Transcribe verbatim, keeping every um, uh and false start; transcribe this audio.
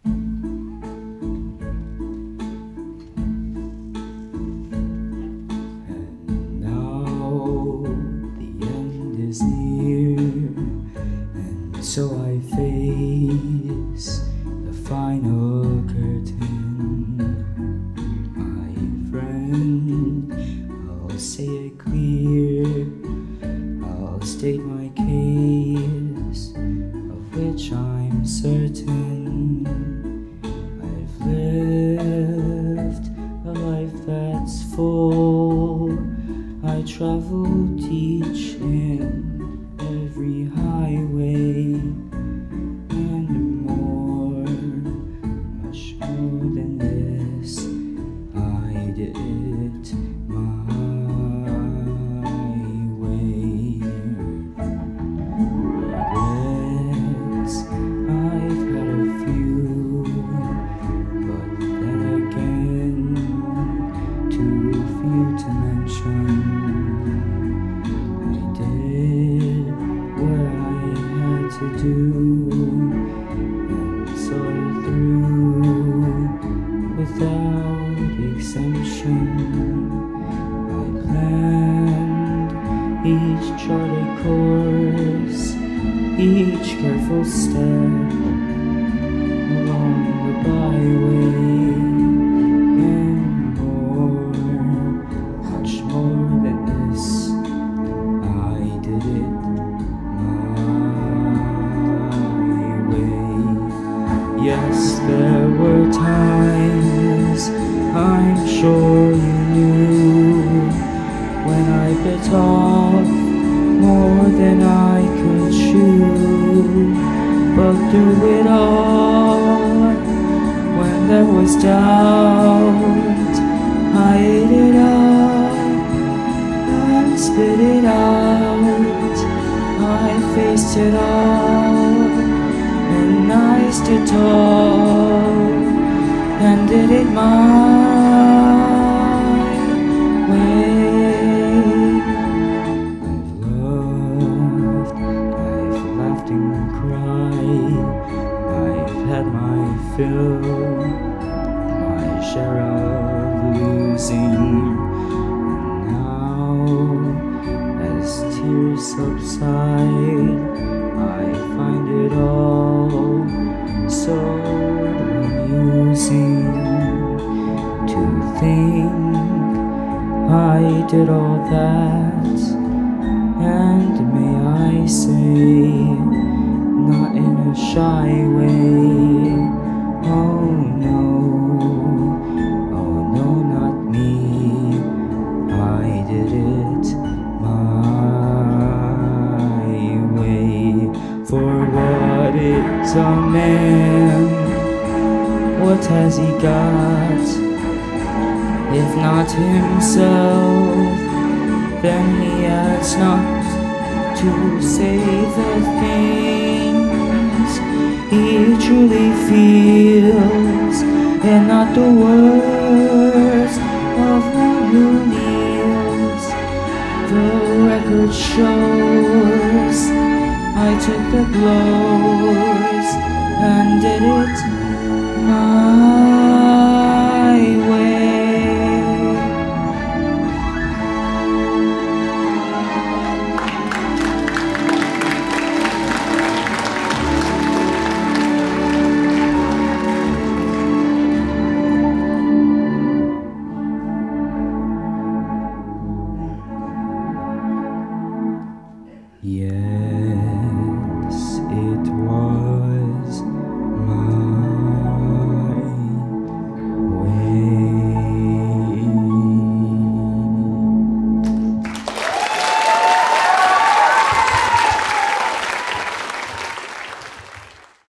And now the end is near, and so I face the final curtain. My friend, I'll say it clear, I'll state my case, of which I'm certain. I've lived a life that's full. I traveled each and every highway, and more, much more than this. I did it my way. Regrets, I've had a few, but then again, too few to mention. I did what I had to do, and saw it through without exemption. I planned each charted course, each careful step along the byway, and more, much more than this. I did it my way. Yes, there were times, I'm sure you knew, when I bit off more than I could chew. But through it all, when there was doubt, I ate it up and spit it out. I faced it all, and I stood tall and did it my way. I've loved, I've laughed and cried, I've had my fill, my share of losing. And now, as tears subside, I find it all so amusing to think I did all that, and may I say, not in a shy way. Oh no, oh no, not me. I did it my way. For what is a man? What has he got? If not himself, then he has not to say the things he truly feels, and not the words of one who kneels. The record shows I took the blow